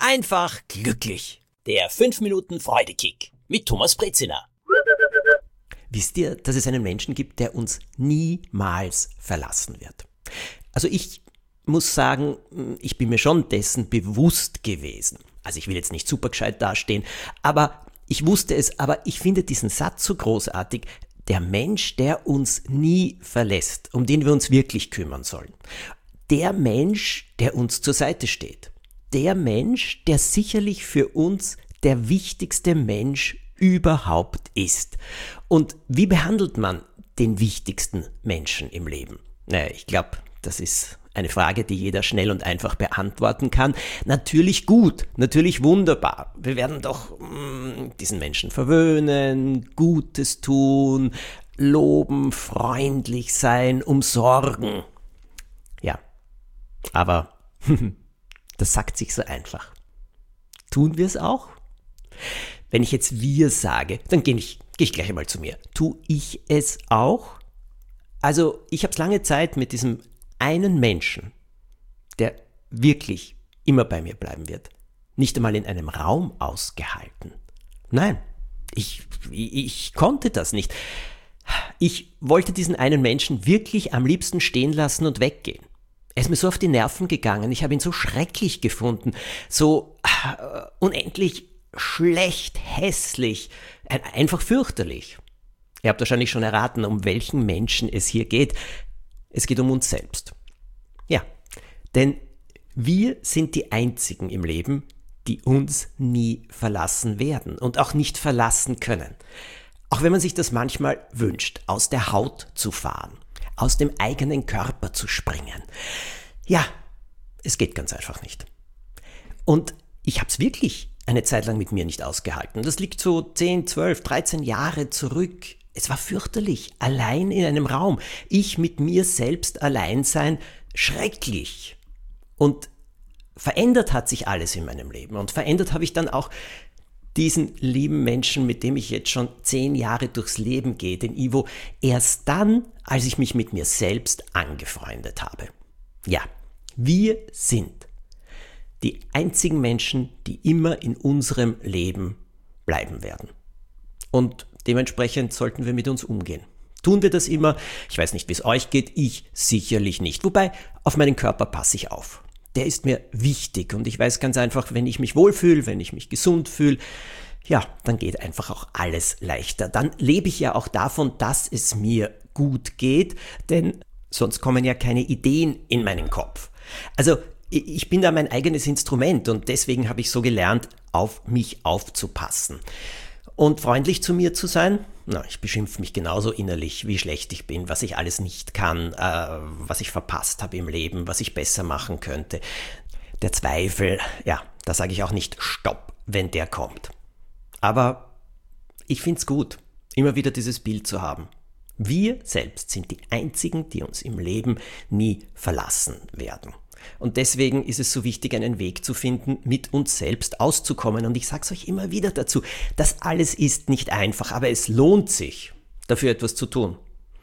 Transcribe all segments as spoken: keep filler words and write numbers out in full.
einfach glücklich. Der fünf Minuten Freudekick mit Thomas Brezina. Wisst ihr, dass es einen Menschen gibt, der uns niemals verlassen wird? Also ich muss sagen, ich bin mir schon dessen bewusst gewesen. Also ich will jetzt nicht super gescheit dastehen, aber ich wusste es, aber ich finde diesen Satz so großartig. Der Mensch, der uns nie verlässt, um den wir uns wirklich kümmern sollen. Der Mensch, der uns zur Seite steht. Der Mensch, der sicherlich für uns der wichtigste Mensch überhaupt ist. Und wie behandelt man den wichtigsten Menschen im Leben? Naja, ich glaube, das ist eine Frage, die jeder schnell und einfach beantworten kann. Natürlich gut, natürlich wunderbar. Wir werden doch mh, diesen Menschen verwöhnen, Gutes tun, loben, freundlich sein, umsorgen. Ja, aber das sagt sich so einfach. Tun wir es auch? Wenn ich jetzt wir sage, dann gehe ich, geh ich gleich einmal zu mir. Tu ich es auch? Also ich habe es lange Zeit mit diesem einen Menschen, der wirklich immer bei mir bleiben wird, nicht einmal in einem Raum ausgehalten. Nein, ich, ich, ich konnte das nicht. Ich wollte diesen einen Menschen wirklich am liebsten stehen lassen und weggehen. Er ist mir so auf die Nerven gegangen, ich habe ihn so schrecklich gefunden, so äh, unendlich schlecht, hässlich, einfach fürchterlich. Ihr habt wahrscheinlich schon erraten, um welchen Menschen es hier geht. Es geht um uns selbst. Ja, denn wir sind die Einzigen im Leben, die uns nie verlassen werden und auch nicht verlassen können. Auch wenn man sich das manchmal wünscht, aus der Haut zu fahren, aus dem eigenen Körper zu springen. Ja, es geht ganz einfach nicht. Und ich habe es wirklich eine Zeit lang mit mir nicht ausgehalten. Das liegt so zehn, zwölf, dreizehn Jahre zurück. Es war fürchterlich, allein in einem Raum. Ich mit mir selbst allein sein, schrecklich. Und verändert hat sich alles in meinem Leben. Und verändert habe ich dann auch diesen lieben Menschen, mit dem ich jetzt schon zehn Jahre durchs Leben gehe, den Ivo, erst dann, als ich mich mit mir selbst angefreundet habe. Ja, wir sind die einzigen Menschen, die immer in unserem Leben bleiben werden. Und dementsprechend sollten wir mit uns umgehen. Tun wir das immer? Ich weiß nicht, wie es euch geht, ich sicherlich nicht. Wobei, auf meinen Körper passe ich auf. Der ist mir wichtig und ich weiß ganz einfach, wenn ich mich wohlfühle, wenn ich mich gesund fühle, ja, dann geht einfach auch alles leichter. Dann lebe ich ja auch davon, dass es mir gut geht, denn sonst kommen ja keine Ideen in meinen Kopf. Also ich bin da mein eigenes Instrument und deswegen habe ich so gelernt, auf mich aufzupassen. Und freundlich zu mir zu sein? Na, ich beschimpfe mich genauso innerlich, wie schlecht ich bin, was ich alles nicht kann, äh, was ich verpasst habe im Leben, was ich besser machen könnte. Der Zweifel, ja, da sage ich auch nicht Stopp, wenn der kommt. Aber ich finde es gut, immer wieder dieses Bild zu haben. Wir selbst sind die Einzigen, die uns im Leben nie verlassen werden. Und deswegen ist es so wichtig, einen Weg zu finden, mit uns selbst auszukommen. Und ich sage es euch immer wieder dazu, das alles ist nicht einfach, aber es lohnt sich, dafür etwas zu tun.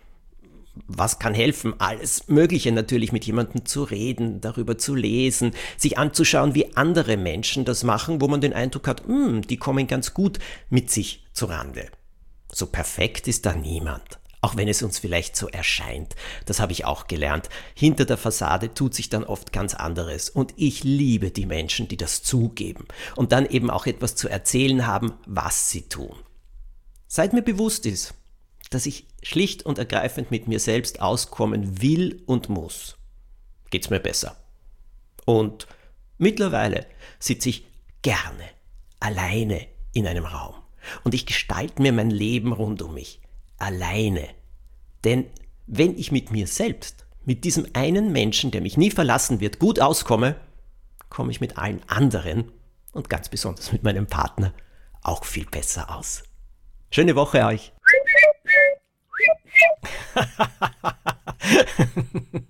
Was kann helfen? Alles Mögliche natürlich, mit jemandem zu reden, darüber zu lesen, sich anzuschauen, wie andere Menschen das machen, wo man den Eindruck hat, hm, die kommen ganz gut mit sich zurande. So perfekt ist da niemand. Auch wenn es uns vielleicht so erscheint. Das habe ich auch gelernt. Hinter der Fassade tut sich dann oft ganz anderes. Und ich liebe die Menschen, die das zugeben und dann eben auch etwas zu erzählen haben, was sie tun. Seit mir bewusst ist, dass ich schlicht und ergreifend mit mir selbst auskommen will und muss, geht's mir besser. Und mittlerweile sitze ich gerne alleine in einem Raum. Und ich gestalte mir mein Leben rund um mich. Alleine. Denn wenn ich mit mir selbst, mit diesem einen Menschen, der mich nie verlassen wird, gut auskomme, komme ich mit allen anderen und ganz besonders mit meinem Partner auch viel besser aus. Schöne Woche euch!